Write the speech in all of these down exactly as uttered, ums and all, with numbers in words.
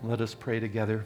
Let us pray together.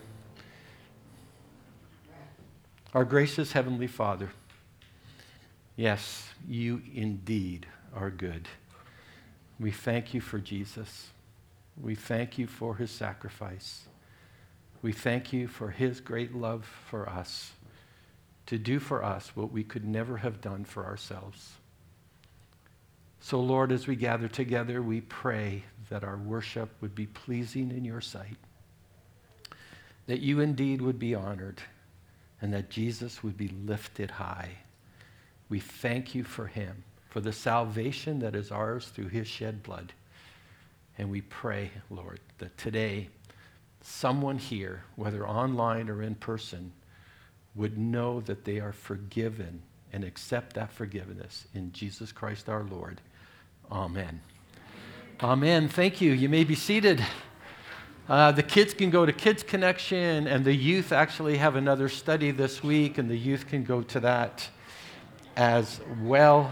Our gracious Heavenly Father, yes, you indeed are good. We thank you for Jesus. We thank you for his sacrifice. We thank you for his great love for us, to do for us what we could never have done for ourselves. So, Lord, as we gather together, we pray that our worship would be pleasing in your sight, that you indeed would be honored, and that Jesus would be lifted high. We thank you for him, for the salvation that is ours through his shed blood. And we pray, Lord, that today someone here, whether online or in person, would know that they are forgiven and accept that forgiveness in Jesus Christ our Lord. Amen. Amen. Thank you. You may be seated. Uh, the kids can go to Kids Connection, and the youth actually have another study this week, and the youth can go to that as well.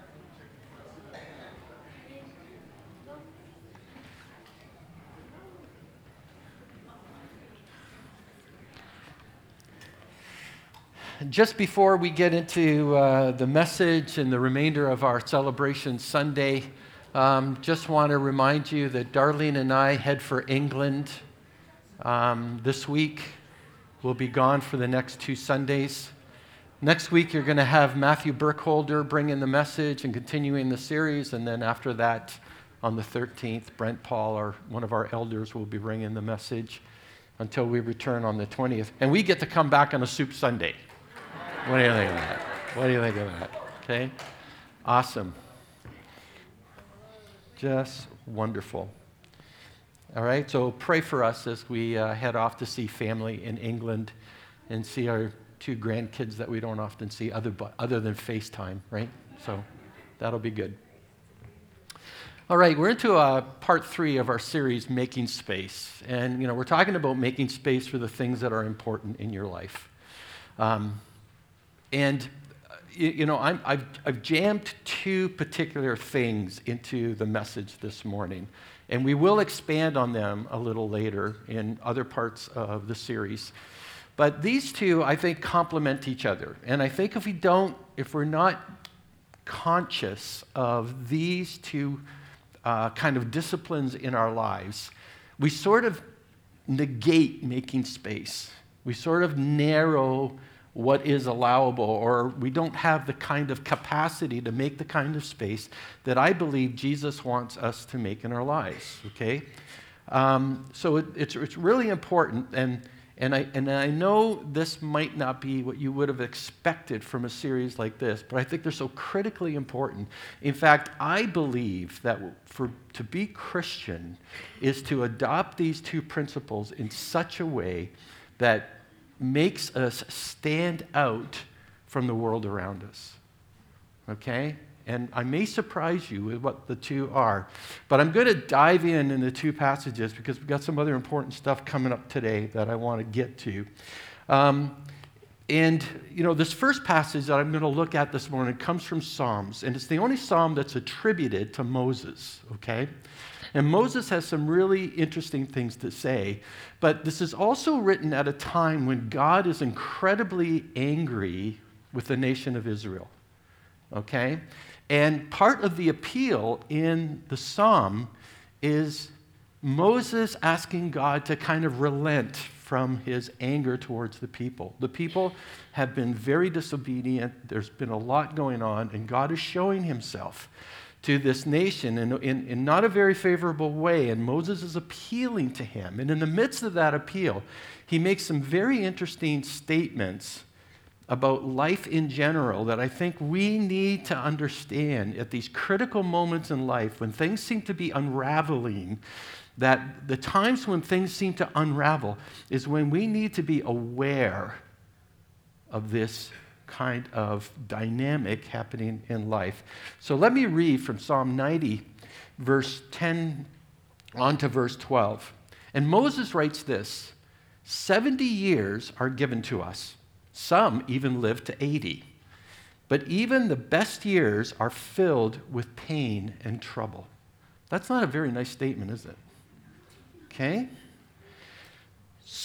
Just before we get into uh, the message and the remainder of our celebration Sunday, um, just want to remind you that Darlene and I head for England um, this week. We'll be gone for the next two Sundays. Next week, you're going to have Matthew Burkholder bringing the message and continuing the series, and then after that, on the thirteenth, Brent Paul, our, one of our elders, will be bringing the message until we return on the twentieth. And we get to come back on a Soup Sunday. What do you think of that? What do you think of that? Okay? Awesome. Just wonderful. All right, so pray for us as we uh, head off to see family in England and see our two grandkids that we don't often see other, other than FaceTime, right? So that'll be good. All right, we're into uh, part three of our series, Making Space. And, you know, we're talking about making space for the things that are important in your life. Um, and, uh, you, you know, I'm, I've, I've jammed two particular things into the message this morning. And we will expand on them a little later in other parts of the series. But these two, I think, complement each other. And I think if we don't, if we're not conscious of these two uh, kind of disciplines in our lives, we sort of negate making space. We sort of narrow what is allowable, or we don't have the kind of capacity to make the kind of space that I believe Jesus wants us to make in our lives, okay? Um, so it, it's, it's really important, and, and, I, and I know this might not be what you would have expected from a series like this, but I think they're so critically important. In fact, I believe that for to be Christian is to adopt these two principles in such a way that makes us stand out from the world around us, okay? And I may surprise you with what the two are, but I'm going to dive in in the two passages because we've got some other important stuff coming up today that I want to get to. Um, and, you know, this first passage that I'm going to look at this morning comes from Psalms, and it's the only psalm that's attributed to Moses, okay? And Moses has some really interesting things to say, but this is also written at a time when God is incredibly angry with the nation of Israel, okay? And part of the appeal in the psalm is Moses asking God to kind of relent from his anger towards the people. The people have been very disobedient. There's been a lot going on, and God is showing himself to this nation in, in, in not a very favorable way, and Moses is appealing to him. And in the midst of that appeal, he makes some very interesting statements about life in general that I think we need to understand at these critical moments in life when things seem to be unraveling, that the times when things seem to unravel is when we need to be aware of this kind of dynamic happening in life. So let me read from Psalm ninety, verse ten on to verse twelve. And Moses writes this: seventy years are given to us. Some even live to eighty. But even the best years are filled with pain and trouble. That's not a very nice statement, is it? Okay?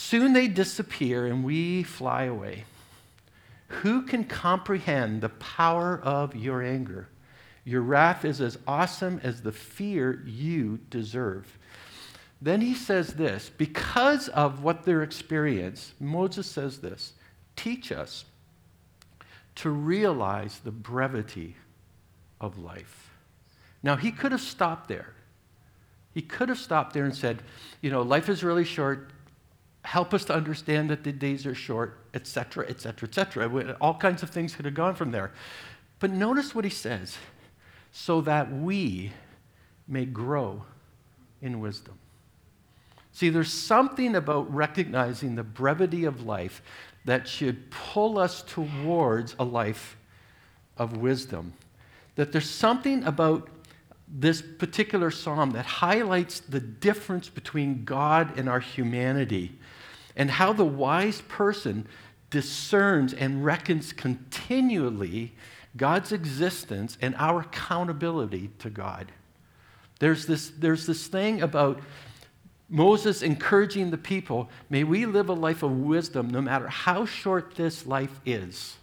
Soon they disappear and we fly away. Who can comprehend the power of your anger? Your wrath is as awesome as the fear you deserve. Then he says this, because of what their experience, Moses says this, teach us to realize the brevity of life. Now, he could have stopped there. He could have stopped there and said, you know, life is really short. Help us to understand that the days are short, et cetera, et cetera, et cetera. All kinds of things could have gone from there. But notice what he says, so that we may grow in wisdom. See, there's something about recognizing the brevity of life that should pull us towards a life of wisdom. That there's something about this particular psalm that highlights the difference between God and our humanity, and how the wise person discerns and reckons continually God's existence and our accountability to God. There's this, there's this thing about Moses encouraging the people, may we live a life of wisdom no matter how short this life is.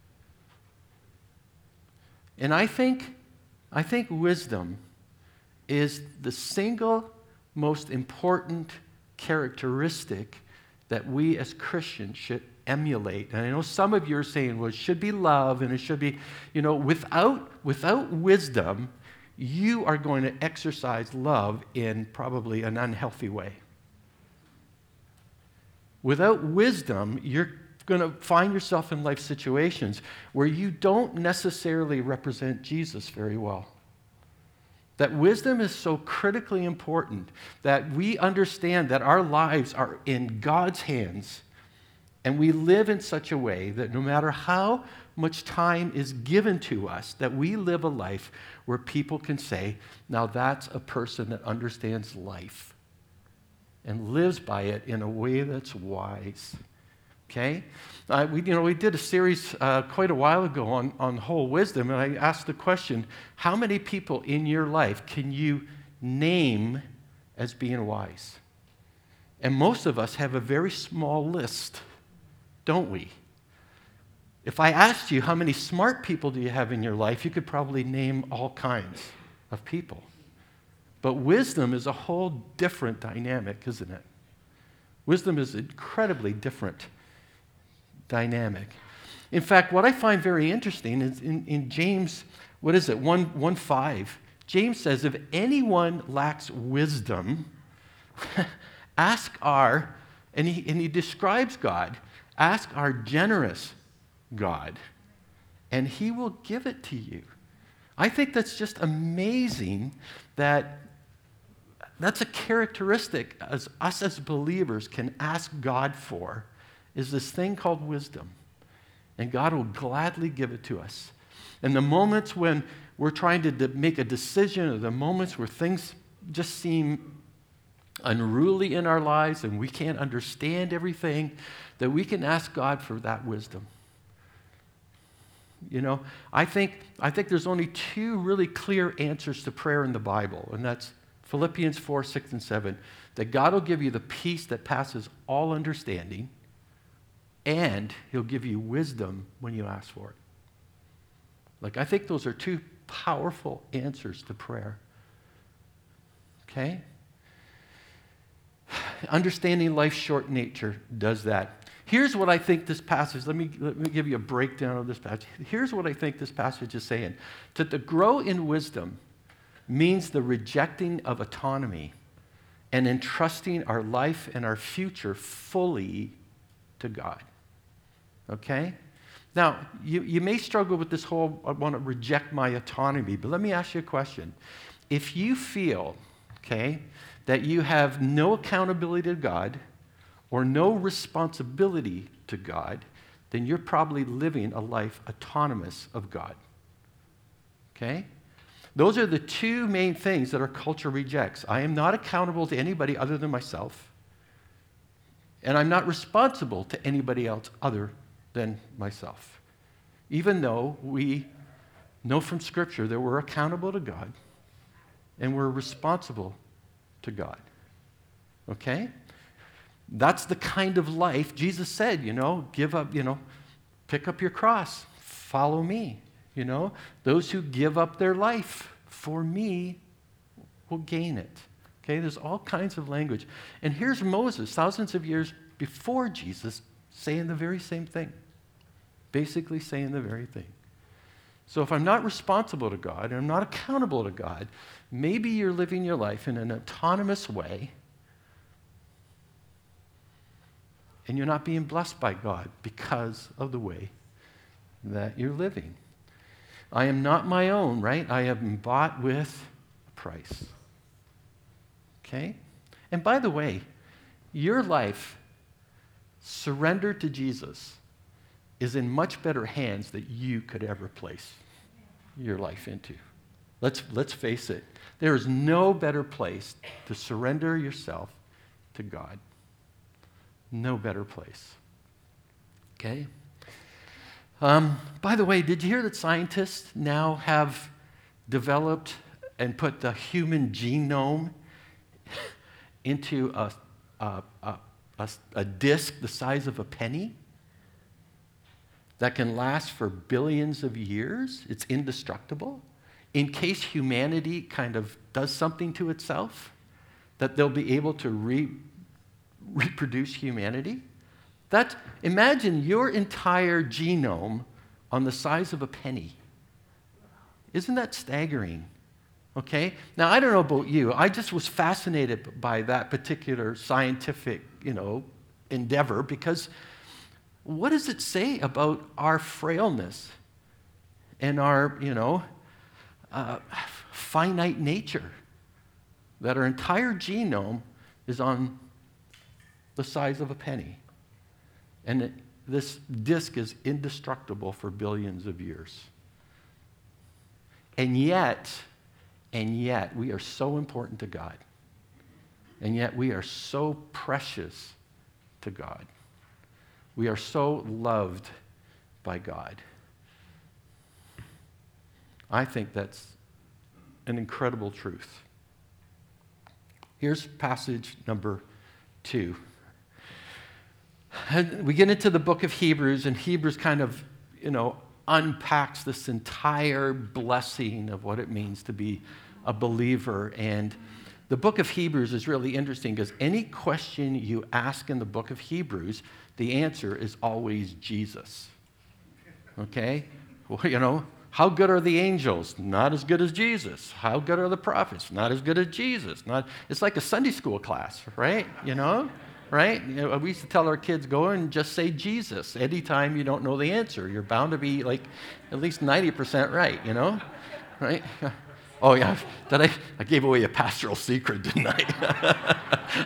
And I think, I think wisdom is the single most important characteristic that we as Christians should emulate. And I know some of you are saying, well, it should be love, and it should be, you know, without, without wisdom, you are going to exercise love in probably an unhealthy way. Without wisdom, you're going to find yourself in life situations where you don't necessarily represent Jesus very well. That wisdom is so critically important that we understand that our lives are in God's hands, and we live in such a way that no matter how much time is given to us, that we live a life where people can say, now that's a person that understands life and lives by it in a way that's wise. Okay? Uh, we, you know, we did a series uh, quite a while ago on, on whole wisdom, and I asked the question, how many people in your life can you name as being wise? And most of us have a very small list, don't we? If I asked you how many smart people do you have in your life, you could probably name all kinds of people. But wisdom is a whole different dynamic, isn't it? Wisdom is incredibly different dynamic. In fact, what I find very interesting is in, in James, what is it, one, one five, James says, if anyone lacks wisdom, ask our, and he, and he describes God, ask our generous God, and he will give it to you. I think that's just amazing that that's a characteristic as us as believers can ask God for, is this thing called wisdom. And God will gladly give it to us. And the moments when we're trying to de- make a decision, or the moments where things just seem unruly in our lives and we can't understand everything, that we can ask God for that wisdom. You know, I think, I think there's only two really clear answers to prayer in the Bible, and that's Philippians four, six, and seven, that God will give you the peace that passes all understanding, and he'll give you wisdom when you ask for it. Like, I think those are two powerful answers to prayer. Okay? Understanding life's short nature does that. Here's what I think this passage, let me, let me give you a breakdown of this passage. Here's what I think this passage is saying. To, to grow in wisdom means the rejecting of autonomy and entrusting our life and our future fully to God. Okay? Now, you, you may struggle with this whole, I want to reject my autonomy, but let me ask you a question. If you feel, okay, that you have no accountability to God or no responsibility to God, then you're probably living a life autonomous of God. Okay? Those are the two main things that our culture rejects. I am not accountable to anybody other than myself, and I'm not responsible to anybody else other than myself. Even though we know from Scripture that we're accountable to God and we're responsible to God. Okay? That's the kind of life Jesus said, you know, give up, you know, pick up your cross, follow me, you know. Those who give up their life for me will gain it. Okay, there's all kinds of language. And here's Moses, thousands of years before Jesus, saying the very same thing. Basically saying the very thing. So if I'm not responsible to God, and I'm not accountable to God, maybe you're living your life in an autonomous way, and you're not being blessed by God because of the way that you're living. I am not my own, right? I have been bought with a price. Okay? And by the way, your life surrendered to Jesus is in much better hands than you could ever place your life into. Let's, let's face it. There is no better place to surrender yourself to God. No better place. Okay? Um, by the way, did you hear that scientists now have developed and put the human genome into a, a, a, a, a disc the size of a penny that can last for billions of years? It's indestructible. In case humanity kind of does something to itself, that they'll be able to re- reproduce humanity. That, imagine your entire genome on the size of a penny. Isn't that staggering? Okay? Now, I don't know about you. I just was fascinated by that particular scientific, you know, endeavor, because what does it say about our frailness and our, you know, uh, finite nature? That our entire genome is on the size of a penny. And it, this disk is indestructible for billions of years. And yet, and yet, we are so important to God. And yet, we are so precious to God. We are so loved by God. I think that's an incredible truth. Here's passage number two. We get into the book of Hebrews, and Hebrews kind of, you know, unpacks this entire blessing of what it means to be a believer. And the book of Hebrews is really interesting because any question you ask in the book of Hebrews, the answer is always Jesus. Okay? Well, you know, how good are the angels? Not as good as Jesus. How good are the prophets? Not as good as Jesus. Not, it's like a Sunday school class, right? You know? Right? You know, we used to tell our kids, go and just say Jesus. Anytime you don't know the answer, you're bound to be like at least ninety percent right, you know? Right? Oh, yeah. Did I, I gave away a pastoral secret, didn't I?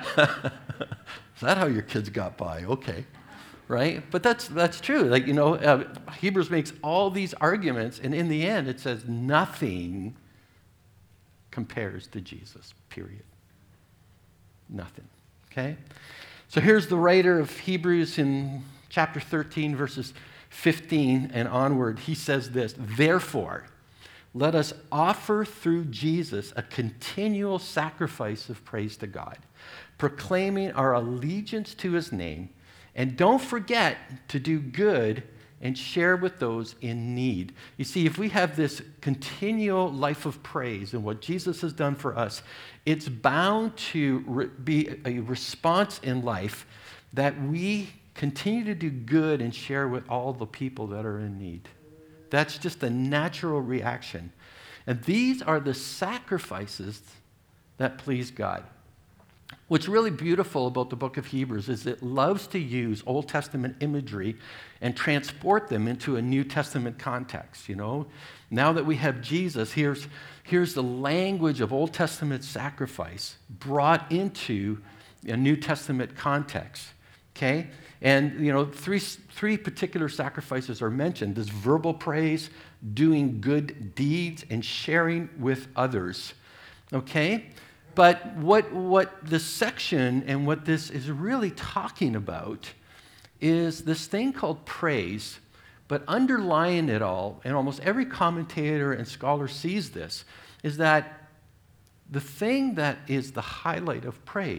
Is that how your kids got by? Okay. Right? But that's, that's true. Like, you know, uh, Hebrews makes all these arguments, and in the end, it says nothing compares to Jesus, period. Nothing. Okay? So here's the writer of Hebrews in chapter thirteen, verses fifteen and onward. He says this, therefore, let us offer through Jesus a continual sacrifice of praise to God, proclaiming our allegiance to his name, and don't forget to do good and share with those in need. You see, if we have this continual life of praise and what Jesus has done for us, it's bound to re- be a response in life that we continue to do good and share with all the people that are in need. That's just a natural reaction. And these are the sacrifices that please God. What's really beautiful about the book of Hebrews is it loves to use Old Testament imagery and transport them into a New Testament context, you know. Now that we have Jesus, here's, here's the language of Old Testament sacrifice brought into a New Testament context, okay? And, you know, three, three particular sacrifices are mentioned. There's verbal praise, doing good deeds, and sharing with others, okay? But what, what this section and what this is really talking about is this thing called praise, but underlying it all, and almost every commentator and scholar sees this, is that the thing that is the highlight of praise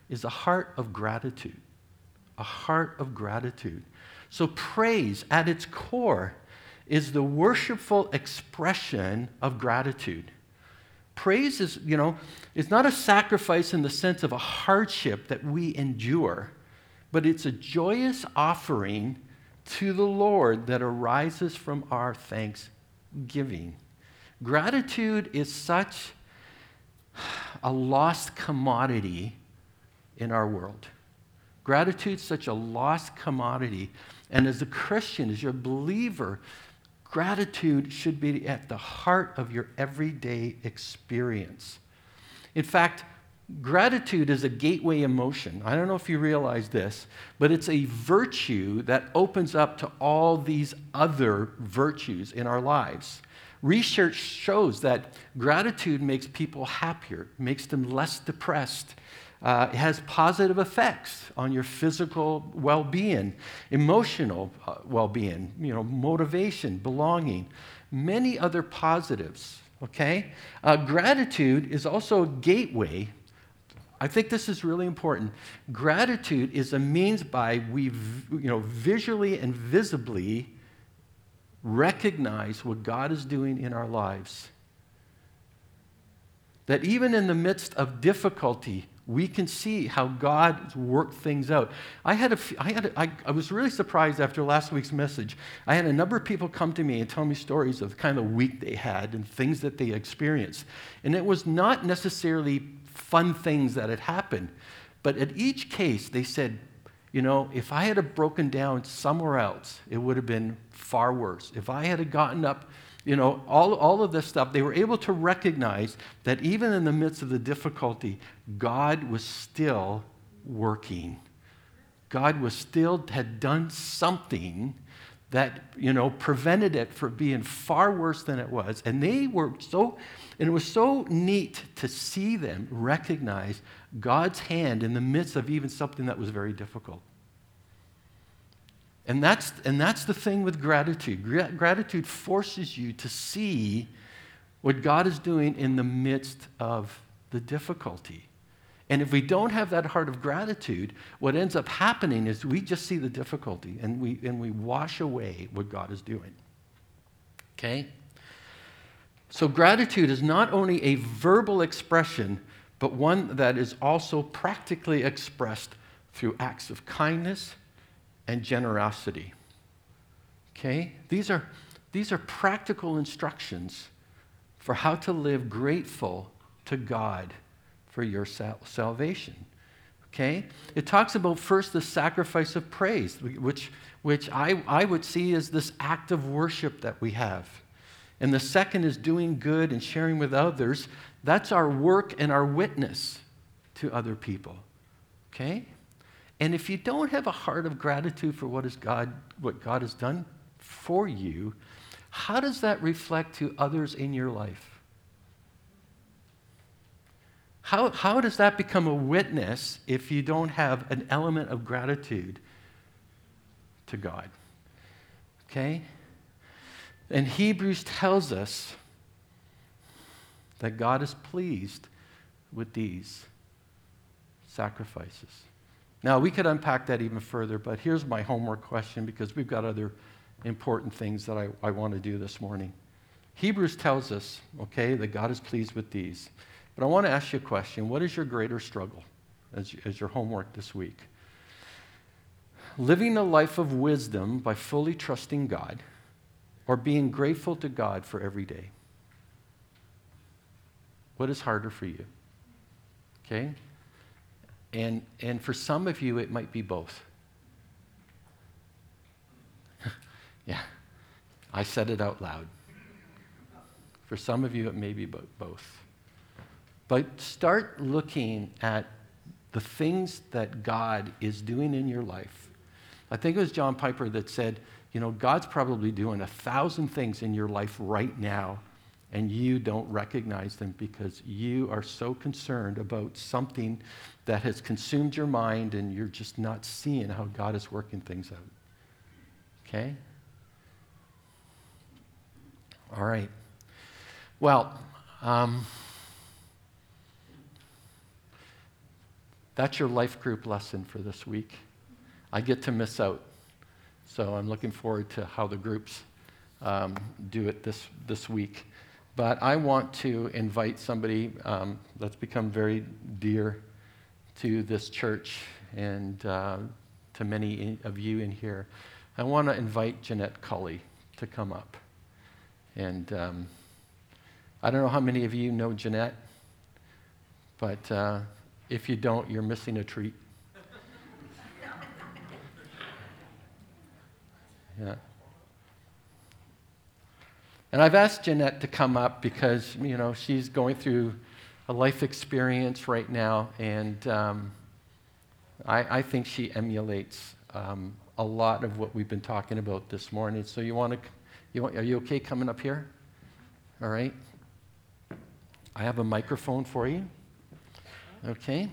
is a heart of gratitude. A heart of gratitude. So praise at its core is the worshipful expression of gratitude. Praise is, you know, it's not a sacrifice in the sense of a hardship that we endure, but it's a joyous offering to the Lord that arises from our thanksgiving. Gratitude is such a lost commodity in our world. Gratitude is such a lost commodity. And as a Christian, as your believer, gratitude should be at the heart of your everyday experience. In fact, gratitude is a gateway emotion. I don't know if you realize this, but it's a virtue that opens up to all these other virtues in our lives. Research shows that gratitude makes people happier, makes them less depressed. Uh, it has positive effects on your physical well-being, emotional uh, well-being, you know, motivation, belonging, many other positives, okay? Uh, gratitude is also a gateway. I think this is really important. Gratitude is a means by we, you know, visually and visibly recognize what God is doing in our lives. That even in the midst of difficulty, we can see how God worked things out. I had a, I had a, I, I was really surprised after last week's message. I had a number of people come to me and tell me stories of the kind of week they had and things that they experienced. And it was not necessarily fun things that had happened, but at each case they said, you know, if I had have broken down somewhere else, it would have been far worse. If I had gotten up, you know, all, all of this stuff, they were able to recognize that even in the midst of the difficulty, God was still working. God was still, had done something that, you know, prevented it from being far worse than it was. And they were so, and it was so neat to see them recognize God's hand in the midst of even something that was very difficult. And that's, and that's the thing with gratitude. Gra- gratitude forces you to see what God is doing in the midst of the difficulty. And if we don't have that heart of gratitude, what ends up happening is we just see the difficulty and we, and we wash away what God is doing. Okay? So gratitude is not only a verbal expression, but one that is also practically expressed through acts of kindness and generosity. Okay? These are, these are practical instructions for how to live grateful to God for your sal- salvation. Okay? It talks about first the sacrifice of praise, which, which I, I would see as this act of worship that we have. And the second is doing good and sharing with others. That's our work and our witness to other people. Okay? And if you don't have a heart of gratitude for what is God, what God has done for you, how does that reflect to others in your life? How, how does that become a witness if you don't have an element of gratitude to God? Okay? And Hebrews tells us that God is pleased with these sacrifices. Now, we could unpack that even further, but here's my homework question because we've got other important things that I, I want to do this morning. Hebrews tells us, okay, that God is pleased with these. But I want to ask you a question. What is your greater struggle as, as your homework this week? Living a life of wisdom by fully trusting God or being grateful to God for every day? What is harder for you? Okay? And, and for some of you, it might be both. Yeah, I said it out loud. For some of you, it may be bo- both. But start looking at the things that God is doing in your life. I think it was John Piper that said, you know, God's probably doing a thousand things in your life right now, and you don't recognize them because you are so concerned about something that has consumed your mind and you're just not seeing how God is working things out. Okay? All right. Well, um, That's your life group lesson for this week. I get to miss out. So I'm looking forward to how the groups um, do it this, this week. But I want to invite somebody um, that's become very dear to this church and uh, to many of you in here. I want to invite Jeanette Cully to come up. And um, I don't know how many of you know Jeanette, but uh, if you don't, you're missing a treat. Yeah. And I've asked Jeanette to come up because, you know, she's going through a life experience right now, and um, I, I think she emulates um, a lot of what we've been talking about this morning. So you want to, you want, are you okay coming up here? All right. I have a microphone for you. Okay.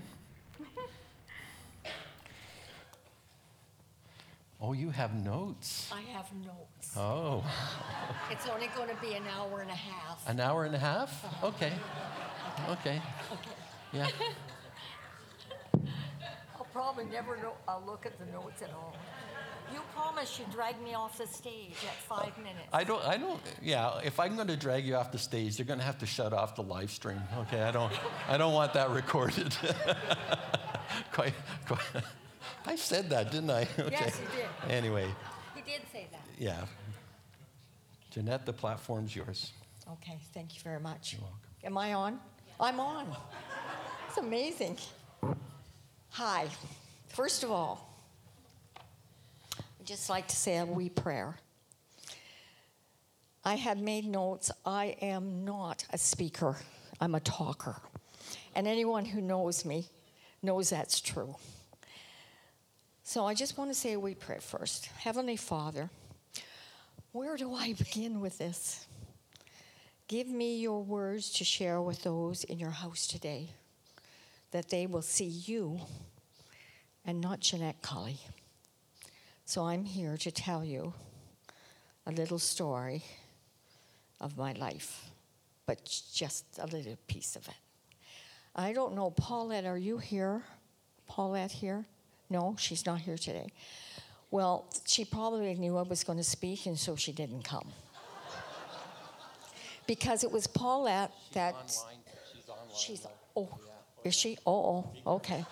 Oh, you have notes. I have notes. Oh. It's only going to be an hour and a half. An hour and a half? Uh-huh. Okay. Okay. Okay. Yeah. I'll probably never know, I'll look at the notes at all. You promised you'd drag me off the stage at five minutes. I don't, I don't, yeah, if I'm going to drag you off the stage, you're going to have to shut off the live stream. Okay, I don't, I don't want that recorded. quite, quite. I said that, didn't I? Okay. Yes, you did. Anyway. He did say that. Yeah. Jeanette, the platform's yours. Okay, thank you very much. You're welcome. Am I on? I'm on. It's amazing. Hi. First of all, I'd just like to say a wee prayer. I had made notes. I am not a speaker. I'm a talker. And anyone who knows me knows that's true. So I just want to say a wee prayer first. Heavenly Father, where do I begin with this? Give me your words to share with those in your house today, that they will see you and not Jeanette Cully. So I'm here to tell you a little story of my life, but just a little piece of it. I don't know, Paulette, are you here? Paulette here? No, she's not here today. Well, she probably knew I was going to speak, and so she didn't come. Because it was Paulette She's that... Online. She's online. She's... Oh, yeah. Is she? Oh, oh, okay.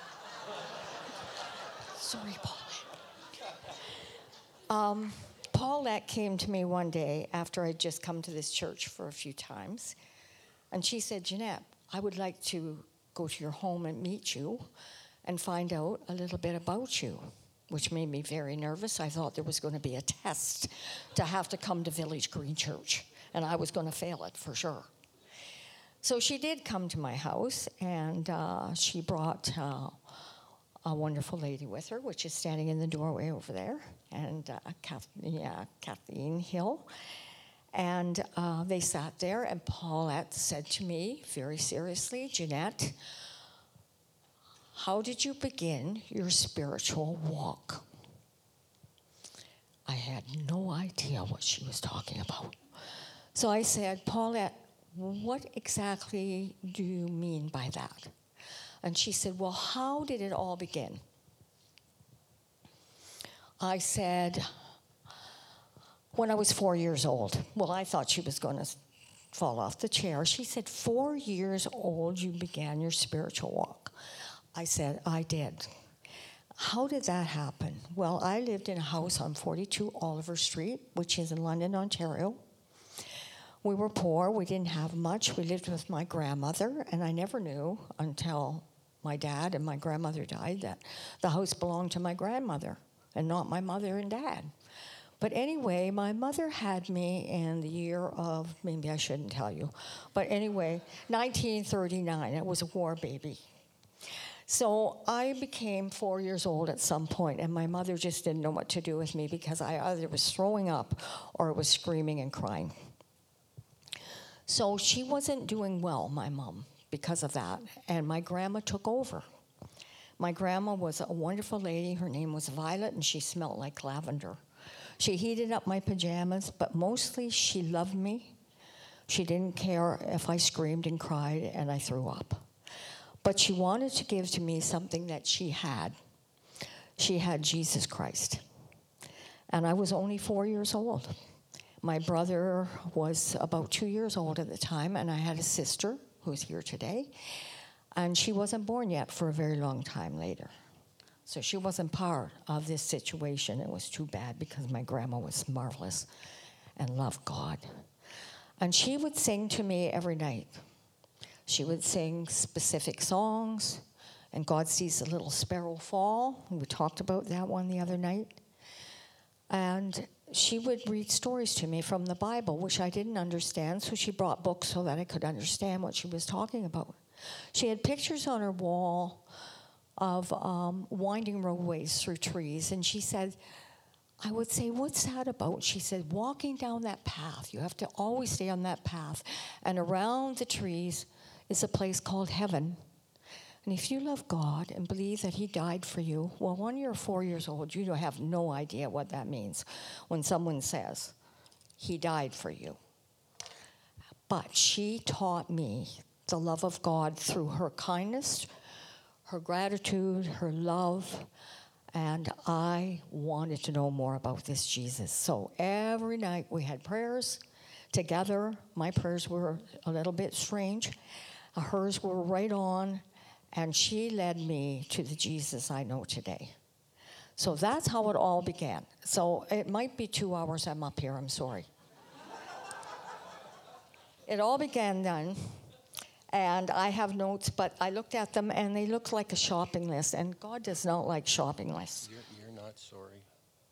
Sorry, Paulette. Um, Paulette came to me one day after I'd just come to this church for a few times, and she said, Jeanette, I would like to go to your home and meet you and find out a little bit about you, which made me very nervous. I thought there was going to be a test to have to come to Village Green Church, and I was going to fail it for sure. So she did come to my house, and uh, she brought uh, a wonderful lady with her, which is standing in the doorway over there, and uh, Kath- yeah, Kathleen Hill. And uh, they sat there, and Paulette said to me very seriously, Jeanette, how did you begin your spiritual walk? I had no idea what she was talking about. So I said, Paulette, what exactly do you mean by that? And she said, well, how did it all begin? I said, when I was four years old. Well, I thought she was going to fall off the chair. She said, four years old, you began your spiritual walk. I said, I did. How did that happen? Well, I lived in a house on forty-two Oliver Street, which is in London, Ontario. We were poor. We didn't have much. We lived with my grandmother, and I never knew until my dad and my grandmother died that the house belonged to my grandmother and not my mother and dad. But anyway, my mother had me in the year of, maybe I shouldn't tell you, but anyway, nineteen thirty-nine. It was a war baby. So I became four years old at some point, and my mother just didn't know what to do with me because I either was throwing up or was screaming and crying. So she wasn't doing well, my mom, because of that, and my grandma took over. My grandma was a wonderful lady. Her name was Violet, and she smelled like lavender. She heated up my pajamas, but mostly she loved me. She didn't care if I screamed and cried and I threw up. But she wanted to give to me something that she had. She had Jesus Christ. And I was only four years old. My brother was about two years old at the time, and I had a sister who's here today. And she wasn't born yet for a very long time later. So she wasn't part of this situation. It was too bad because my grandma was marvelous and loved God. And she would sing to me every night. She would sing specific songs, and God Sees a Little Sparrow Fall. We talked about that one the other night. And she would read stories to me from the Bible, which I didn't understand, so she brought books so that I could understand what she was talking about. She had pictures on her wall of um, winding roadways through trees, and she said, I would say, what's that about? She said, walking down that path. You have to always stay on that path. And around the trees is a place called heaven. And if you love God and believe that he died for you, well, when you're four years old, you have no idea what that means when someone says, he died for you. But she taught me the love of God through her kindness, her gratitude, her love, and I wanted to know more about this Jesus. So every night we had prayers together. My prayers were a little bit strange. Hers were right on. And she led me to the Jesus I know today. So that's how it all began. So it might be two hours I'm up here, I'm sorry. It all began then, and I have notes, but I looked at them, and they look like a shopping list, and God does not like shopping lists. You're, you're not sorry.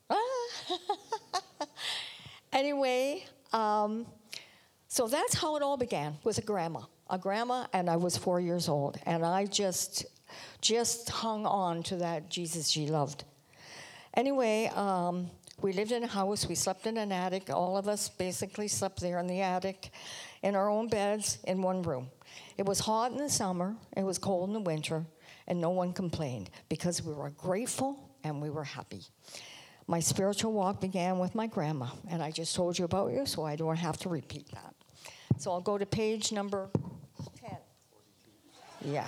Anyway, um, so that's how it all began, was a grandma. A grandma, and I was four years old, and I just just hung on to that Jesus she loved. Anyway, um, we lived in a house. We slept in an attic. All of us basically slept there in the attic, in our own beds, in one room. It was hot in the summer. It was cold in the winter, and no one complained because we were grateful and we were happy. My spiritual walk began with my grandma, and I just told you about you, so I don't have to repeat that. So I'll go to page number ten. Yeah.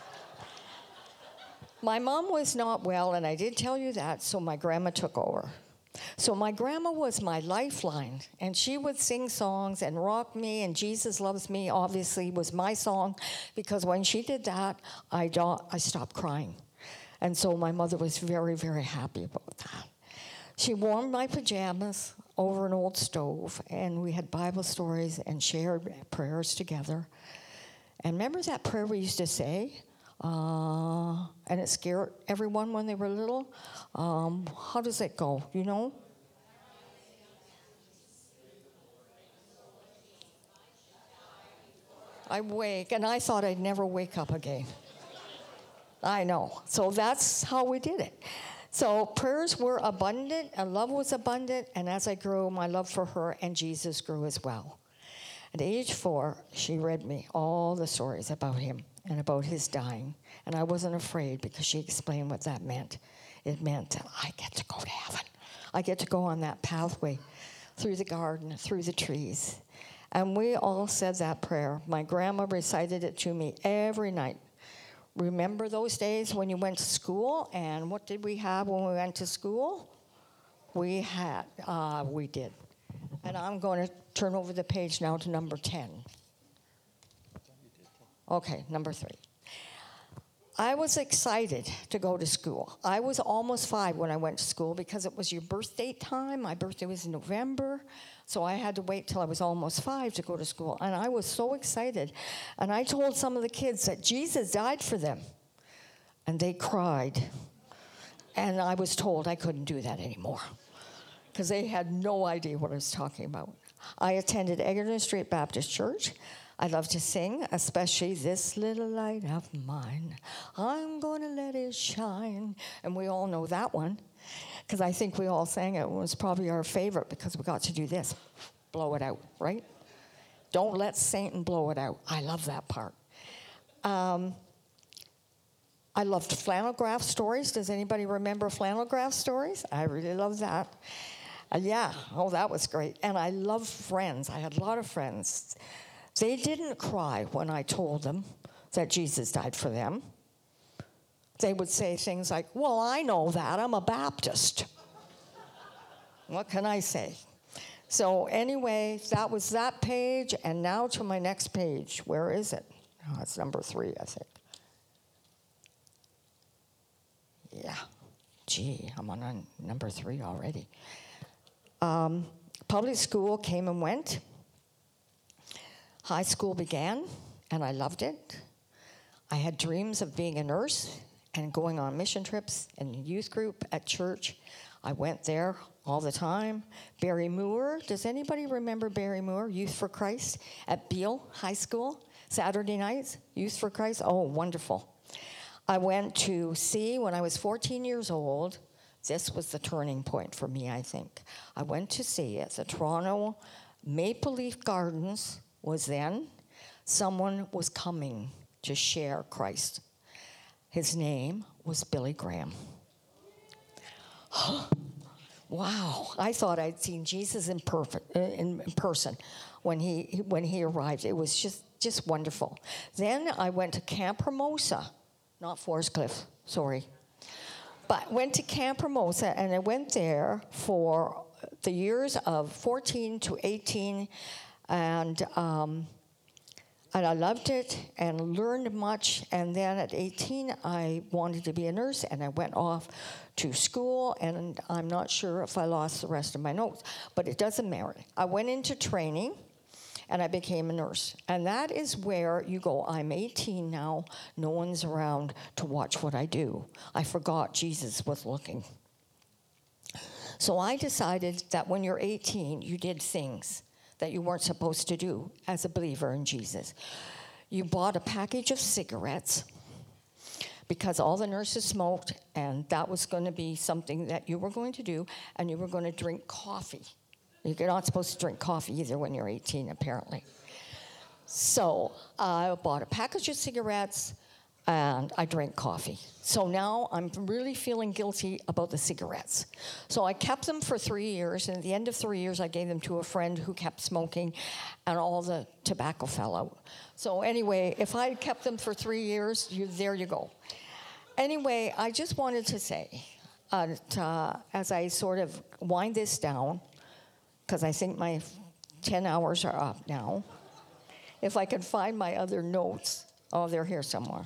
My mom was not well, and I did tell you that, so my grandma took over. So my grandma was my lifeline, and she would sing songs and rock me, and Jesus Loves Me obviously was my song, because when she did that, I, do- I stopped crying. And so my mother was very, very happy about that. She warmed my pajamas over an old stove, and we had Bible stories and shared prayers together. And remember that prayer we used to say? Uh, and it scared everyone when they were little? Um, how does it go? You know? I wake, and I thought I'd never wake up again. I know. So that's how we did it. So prayers were abundant, and love was abundant, and as I grew, my love for her and Jesus grew as well. At age four, she read me all the stories about him and about his dying, and I wasn't afraid because she explained what that meant. It meant that I get to go to heaven. I get to go on that pathway through the garden, through the trees. And we all said that prayer. My grandma recited it to me every night. Remember those days when you went to school, and what did we have when we went to school? We had, uh, we did. And I'm going to turn over the page now to number ten. Okay, number three. I was excited to go to school. I was almost five when I went to school because it was your birthday time. My birthday was in November, so I had to wait till I was almost five to go to school. And I was so excited. And I told some of the kids that Jesus died for them. And they cried. And I was told I couldn't do that anymore because they had no idea what I was talking about. I attended Egerton Street Baptist Church. I love to sing, especially This Little Light of Mine. I'm going to let it shine. And we all know that one because I think we all sang it. It was probably our favorite because we got to do this, blow it out, right? Don't let Satan blow it out. I love that part. Um, I loved flannel graph stories. Does anybody remember flannel graph stories? I really love that. Uh, yeah, oh, that was great. And I love friends. I had a lot of friends. They didn't cry when I told them that Jesus died for them. They would say things like, well, I know that. I'm a Baptist. What can I say? So anyway, that was that page, and now to my next page. Where is it? Oh, it's number three, I think. Yeah. Gee, I'm on, on number three already. Um, public school came and went. High school began, and I loved it. I had dreams of being a nurse and going on mission trips and youth group at church. I went there all the time. Barry Moore, does anybody remember Barry Moore, Youth for Christ at Beale High School? Saturday nights, Youth for Christ. Oh, wonderful. I went to see when I was fourteen years old. This was the turning point for me, I think. I went to see at the Toronto Maple Leaf Gardens was then. Someone was coming to share Christ. His name was Billy Graham. Wow, I thought I'd seen Jesus in, perfect, in, in person when he when he arrived. It was just, just wonderful. Then I went to Camp Hermosa, not Forest Cliff, sorry. But went to Camp Hermosa, and I went there for the years of fourteen to eighteen, and um, and I loved it and learned much. And then at eighteen, I wanted to be a nurse, and I went off to school, and I'm not sure if I lost the rest of my notes, but it doesn't matter. I went into training, and I became a nurse. And that is where you go, I'm eighteen now, no one's around to watch what I do. I forgot Jesus was looking. So I decided that when you're eighteen, you did things that you weren't supposed to do as a believer in Jesus. You bought a package of cigarettes because all the nurses smoked, and that was going to be something that you were going to do, and you were going to drink coffee. You're not supposed to drink coffee either when you're eighteen, apparently. So I bought a package of cigarettes, and I drank coffee. So now I'm really feeling guilty about the cigarettes. So I kept them for three years, and at the end of three years, I gave them to a friend who kept smoking, and all the tobacco fell out. So anyway, if I had kept them for three years, you, there you go. Anyway, I just wanted to say, uh, to, uh, as I sort of wind this down, because I think my ten hours are up now, if I can find my other notes. Oh, they're here somewhere.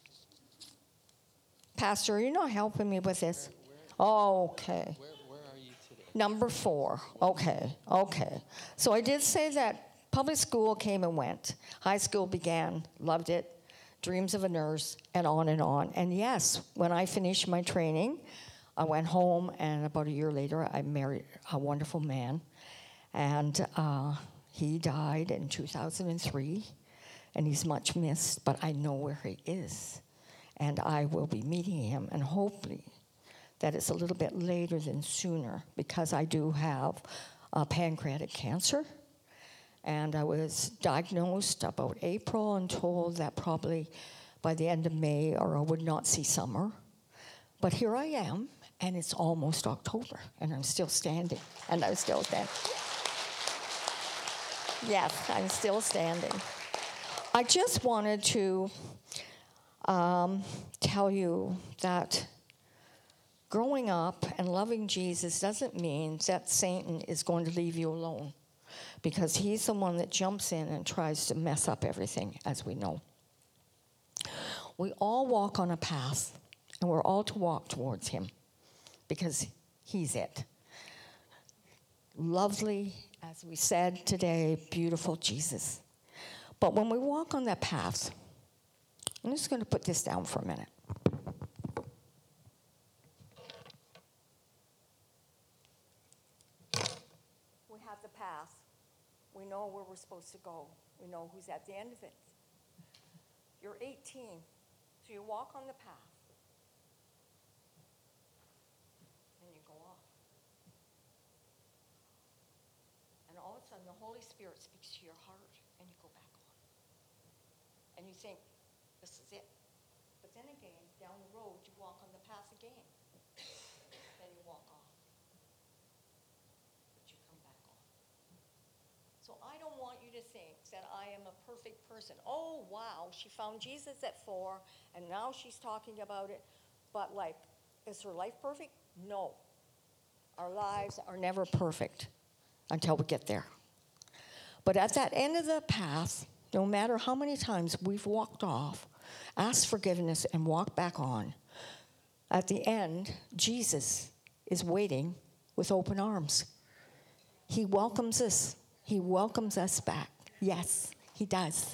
Pastor, are you not helping me with this? Where, where, oh, okay. Where, where are you today? Number four. Okay, okay. So I did say that public school came and went. High school began, loved it, dreams of a nurse, and on and on. And yes, when I finished my training, I went home, and about a year later, I married a wonderful man. And uh, he died in two thousand three, and he's much missed, but I know where he is. And I will be meeting him, and hopefully that it's a little bit later than sooner, because I do have uh, pancreatic cancer. And I was diagnosed about April and told that probably by the end of May or I would not see summer. But here I am, and it's almost October, and I'm still standing, and I'm still standing. Yes, I'm still standing. I just wanted to um, tell you that growing up and loving Jesus doesn't mean that Satan is going to leave you alone, because he's the one that jumps in and tries to mess up everything, as we know. We all walk on a path, and we're all to walk towards him, because he's it. Lovely, as we said today, beautiful Jesus. But when we walk on that path, I'm just going to put this down for a minute. We have the path. We know where we're supposed to go. We know who's at the end of it. You're eighteen, so you walk on the path. And you go off. And all of a sudden, the Holy Spirit speaks to your heart, and you go back on. And you think, this is it. But then again, down the road, you walk on the path again. Then you walk off. But you come back on. So I don't want you to think think that I am a perfect person. Oh, wow, she found Jesus at four, and now she's talking about it. But, like, is her life perfect? No. Our lives are never perfect until we get there. But at that end of the path, no matter how many times we've walked off, asked forgiveness, and walked back on, at the end, Jesus is waiting with open arms. He welcomes us. He welcomes us back. Yes, he does.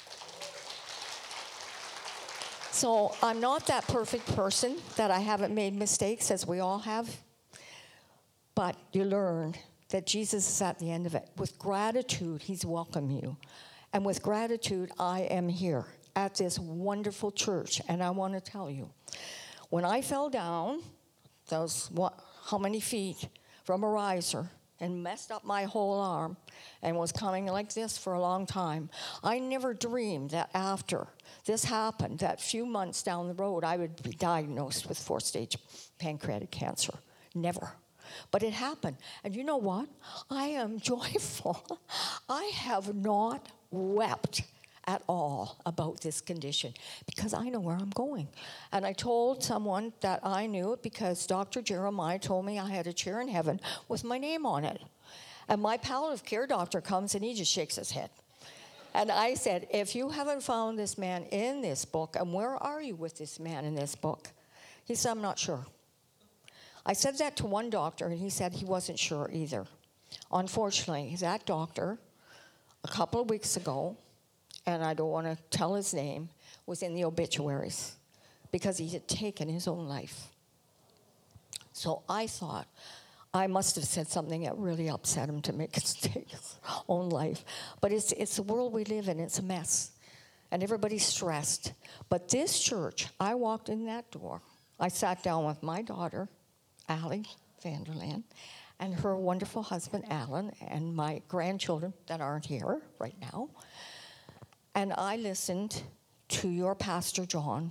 So I'm not that perfect person, that I haven't made mistakes, as we all have. But you learn that Jesus is at the end of it. With gratitude, he's welcoming you. And with gratitude, I am here at this wonderful church. And I want to tell you, when I fell down, those what, how many feet from a riser, and messed up my whole arm and was coming like this for a long time, I never dreamed that after this happened, that few months down the road, I would be diagnosed with fourth-stage pancreatic cancer. Never. But it happened. And you know what? I am joyful. I have not wept at all about this condition because I know where I'm going. And I told someone that I knew it because Doctor Jeremiah told me I had a chair in heaven with my name on it. And my palliative care doctor comes and he just shakes his head. And I said, if you haven't found this man in this book, and where are you with this man in this book? He said, I'm not sure. I said that to one doctor, and he said he wasn't sure either. Unfortunately, that doctor, a couple of weeks ago, and I don't want to tell his name, was in the obituaries because he had taken his own life. So I thought I must have said something that really upset him to make him take his own life. But it's, it's the world we live in. It's a mess. And everybody's stressed. But this church, I walked in that door. I sat down with my daughter, Allie Vanderland, and her wonderful husband, Alan, and my grandchildren that aren't here right now. And I listened to your Pastor John.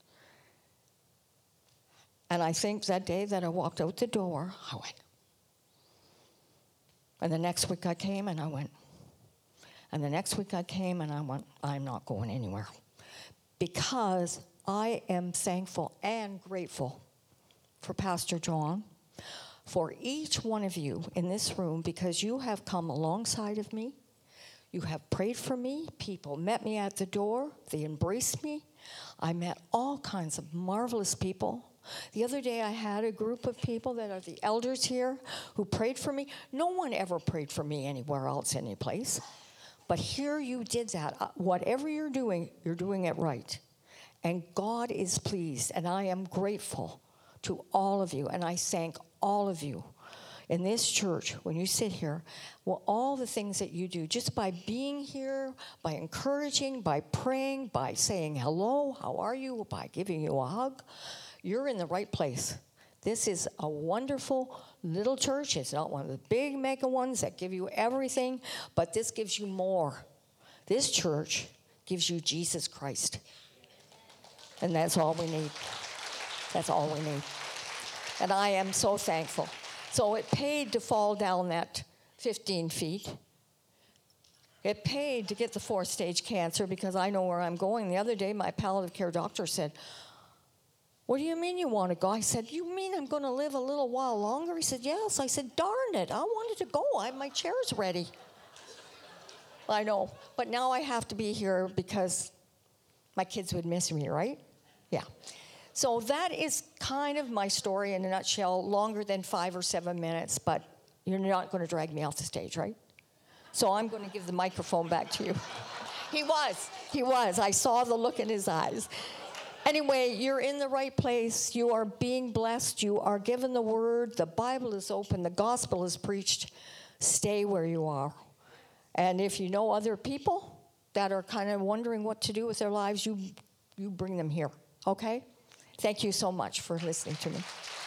And I think that day that I walked out the door, I went. And the next week I came and I went. And the next week I came and I went, I'm not going anywhere. Because I am thankful and grateful for Pastor John, for each one of you in this room, because you have come alongside of me. You have prayed for me. People met me at the door. They embraced me. I met all kinds of marvelous people. The other day I had a group of people that are the elders here who prayed for me. No one ever prayed for me anywhere else, any place. But here you did that. Whatever you're doing, you're doing it right. And God is pleased, and I am grateful to all of you, and I thank all of you in this church, when you sit here, well, all the things that you do, just by being here, by encouraging, by praying, by saying hello, how are you, by giving you a hug, you're in the right place. This is a wonderful little church. It's not one of the big mega ones that give you everything, but this gives you more. This church gives you Jesus Christ. And that's all we need. That's all we need. And I am so thankful. So it paid to fall down that fifteen feet. It paid to get the fourth-stage cancer because I know where I'm going. The other day, my palliative care doctor said, what do you mean you want to go? I said, you mean I'm going to live a little while longer? He said, yes. I said, darn it, I wanted to go. I have my chairs ready. I know, but now I have to be here because my kids would miss me, right? Yeah. So that is kind of my story in a nutshell, longer than five or seven minutes, but you're not going to drag me off the stage, right? So I'm going to give the microphone back to you. He was. He was. I saw the look in his eyes. Anyway, you're in the right place. You are being blessed. You are given the word. The Bible is open. The gospel is preached. Stay where you are. And if you know other people that are kind of wondering what to do with their lives, you you bring them here, okay? Thank you so much for listening to me.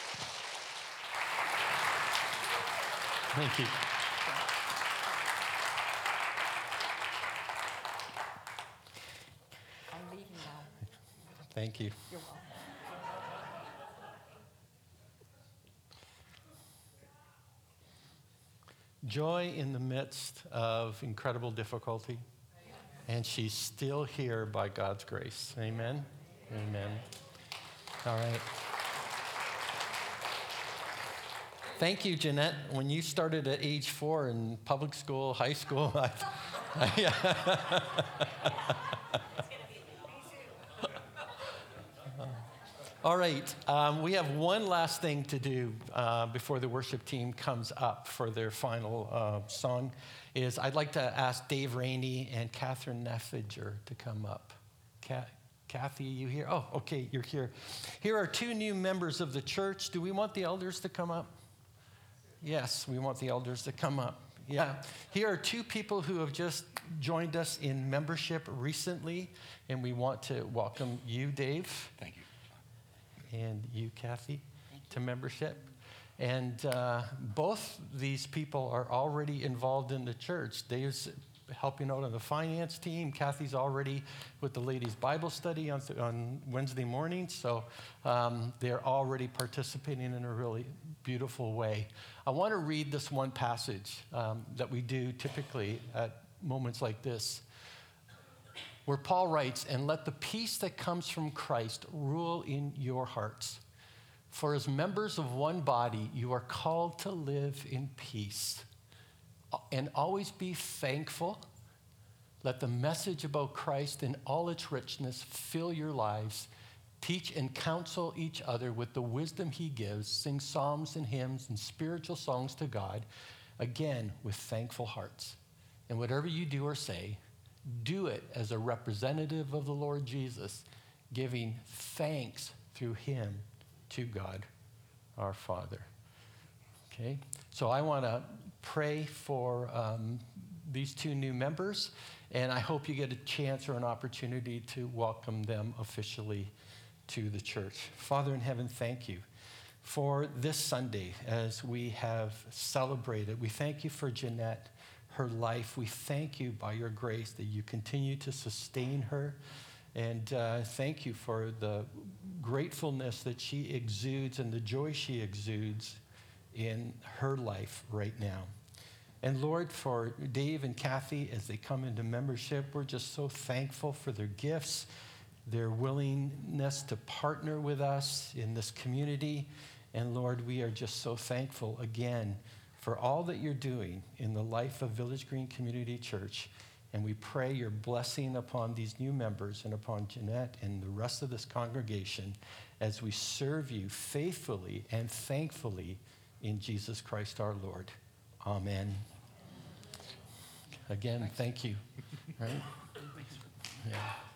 Thank you. I'm leaving now. Thank you. You're welcome. Joy in the midst of incredible difficulty. And she's still here by God's grace. Amen? Amen. All right. Thank you, Jeanette. When you started at age four in public school, high school, I, I, all right. Um, we have one last thing to do uh, before the worship team comes up for their final uh, song. Is I'd like to ask Dave Rainey and Catherine Neffiger to come up. Kat, Kathy, you here? Oh, okay, you're here. Here are two new members of the church. Do we want the elders to come up? Yes, we want the elders to come up. Yeah. Here are two people who have just joined us in membership recently, and we want to welcome you, Dave. Thank you. And you, Kathy, to membership. And uh, both these people are already involved in the church. Dave's helping out on the finance team. Kathy's already with the ladies' Bible study on, on Wednesday mornings. So um, they're already participating in a really beautiful way. I want to read this one passage um, that we do typically at moments like this, where Paul writes, "And let the peace that comes from Christ rule in your hearts. For as members of one body, you are called to live in peace. And always be thankful. Let the message about Christ in all its richness fill your lives. Teach and counsel each other with the wisdom he gives. Sing psalms and hymns and spiritual songs to God, again, with thankful hearts. And whatever you do or say, do it as a representative of the Lord Jesus, giving thanks through him to God, our Father." Okay, so I want to pray for um, these two new members, and I hope you get a chance or an opportunity to welcome them officially to the church. Father in heaven, thank you for this Sunday as we have celebrated. We thank you for Jeanette, her life. We thank you by your grace that you continue to sustain her. And uh, thank you for the gratefulness that she exudes and the joy she exudes in her life right now. And Lord, for Dave and Kathy as they come into membership, we're just so thankful for their gifts, their willingness to partner with us in this community. And Lord, we are just so thankful again for all that you're doing in the life of Village Green Community Church. And we pray your blessing upon these new members and upon Jeanette and the rest of this congregation as we serve you faithfully and thankfully in Jesus Christ our Lord. Amen. Again, thank you. Right? Yeah.